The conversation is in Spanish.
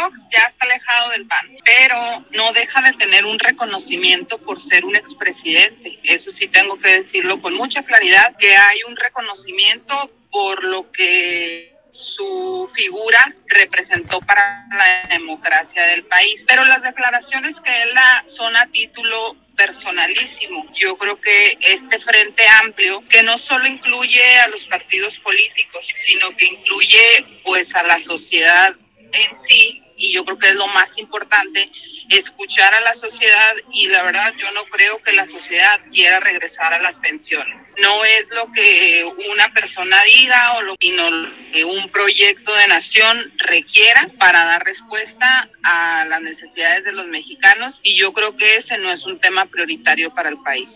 Fox ya está alejado del PAN, pero no deja de tener un reconocimiento por ser un expresidente. Eso sí tengo que decirlo con mucha claridad, que hay un reconocimiento por lo que su figura representó para la democracia del país. Pero las declaraciones que él da son a título personalísimo. Yo creo que este Frente Amplio, que no solo incluye a los partidos políticos, sino que incluye pues a la sociedad en sí, y yo creo que es lo más importante, escuchar a la sociedad, y la verdad yo no creo que la sociedad quiera regresar a las pensiones. No es lo que una persona diga, sino lo que un proyecto de nación requiera para dar respuesta a las necesidades de los mexicanos, y yo creo que ese no es un tema prioritario para el país.